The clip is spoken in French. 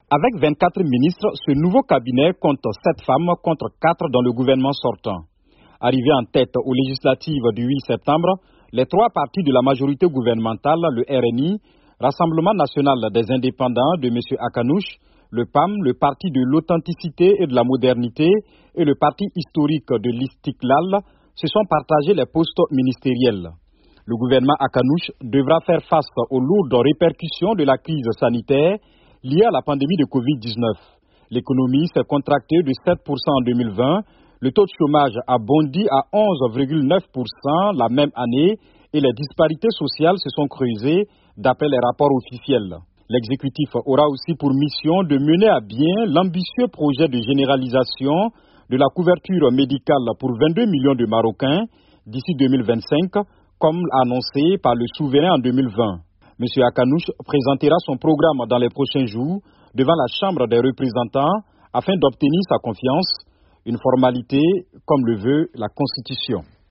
Avec 24 ministres, ce nouveau cabinet compte 7 femmes contre 4 dans le gouvernement sortant. Arrivés en tête aux législatives du 8 septembre, les 3 partis de la majorité gouvernementale, le RNI, Rassemblement national des indépendants de M. Akanouche, le PAM, le Parti de l'authenticité et de la modernité et le Parti historique de l'Istiklal se sont partagés les postes ministériels. Le gouvernement Akanouche devra faire face aux lourdes répercussions de la crise sanitaire liée à la pandémie de Covid-19. L'économie s'est contractée de 7% en 2020, le taux de chômage a bondi à 11,9% la même année et les disparités sociales se sont creusées d'après les rapports officiels. L'exécutif aura aussi pour mission de mener à bien l'ambitieux projet de généralisation de la couverture médicale pour 22 millions de Marocains d'ici 2025, comme annoncé par le souverain en 2020. M. Akanouche présentera son programme dans les prochains jours devant la Chambre des représentants afin d'obtenir sa confiance, une formalité comme le veut la Constitution.